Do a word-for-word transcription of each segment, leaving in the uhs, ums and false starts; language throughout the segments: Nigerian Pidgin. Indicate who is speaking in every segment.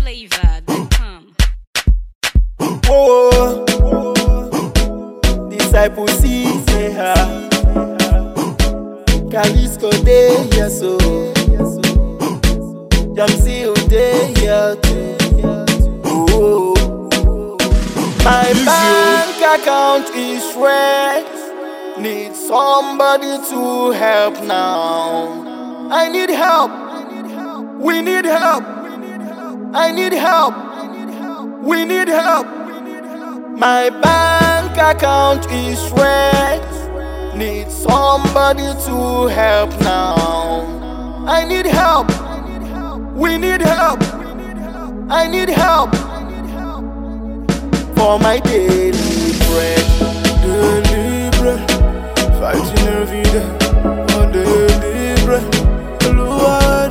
Speaker 1: flavor that come.
Speaker 2: Whoa, disciple see say ha. Kalisco dey here so. Jamsi who dey here too. Oh, my bank account is red. Need somebody to help now. I need help. We need help. I need help. We need help. My bank account is red. Need somebody to help now. I need help. We need help. I need help for my daily bread.
Speaker 3: Daily bread, fighting every day. Oh, daily bread, Lord,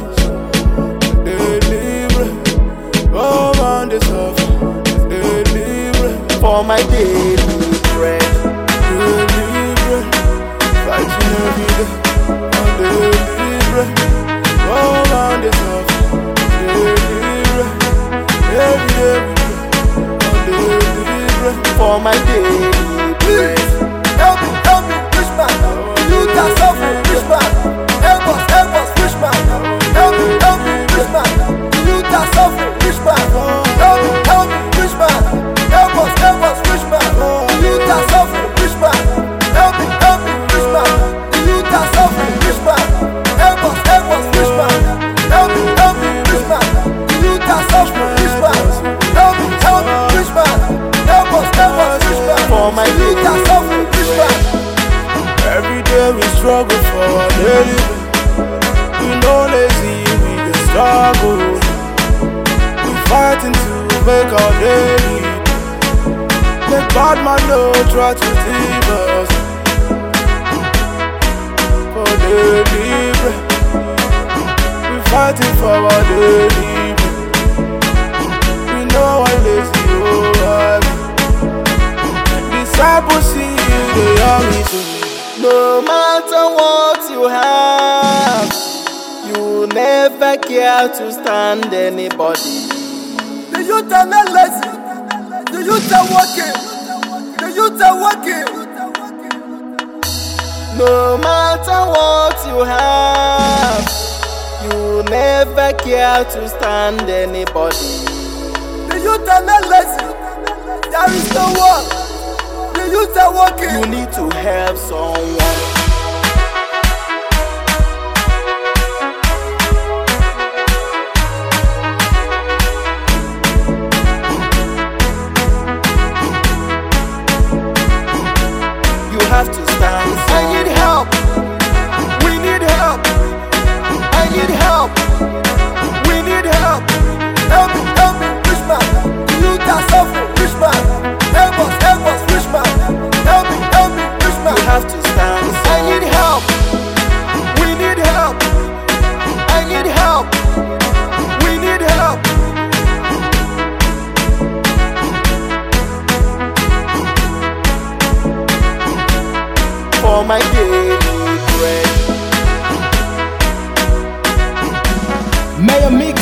Speaker 3: daily bread. Oh, man, this off. Daily bread,
Speaker 2: For my daily bread.
Speaker 3: daily bread, fighting every day. Oh, daily bread. Oh, man, this off. Daily bread, every day we pray. Oh, daily bread.
Speaker 2: For my daily bread.
Speaker 4: Help me, help me, rich man. You that suffer, rich man. Help us, help us, rich man. Help me, help me, rich man. You that suffer, rich man. Help me, help me, rich man. Help us, help us, rich man. You that suffer, rich man. Help me, help me, rich man. You that suffer, rich man. Help us, help us, rich man. Help me, help me, rich man. You that suffer, rich man. Help me, help me, rich man. Help us, help us, rich man.
Speaker 2: For my
Speaker 4: You that suffer, rich man.
Speaker 3: Every day we struggle for our daily bread. We no lazy, we can struggle. We fighting to make our daily. Make bad man no try to leave us. For daily bread, we fighting for our daily bread. We know I'm lazy, oh I'm. Disciples see you, they are me to me.
Speaker 2: No matter what you have, you never care to stand anybody.
Speaker 4: The youth are not lazy. The youth are working. The youth are working.
Speaker 2: No matter what you have, you never care to stand anybody.
Speaker 4: The youth are not lazy. There is no work. The youth are working.
Speaker 2: You need to help someone. You have to stand. I need help. We need help. I need help. We need help.
Speaker 4: Help me, help me, rich man. The youth are suffering, rich man. Help us, help us, rich man. Help me, help me, rich man.
Speaker 2: You have to stand. I need help. We need help. I need help. We need help. For my daily bread.
Speaker 5: Mayor Mix.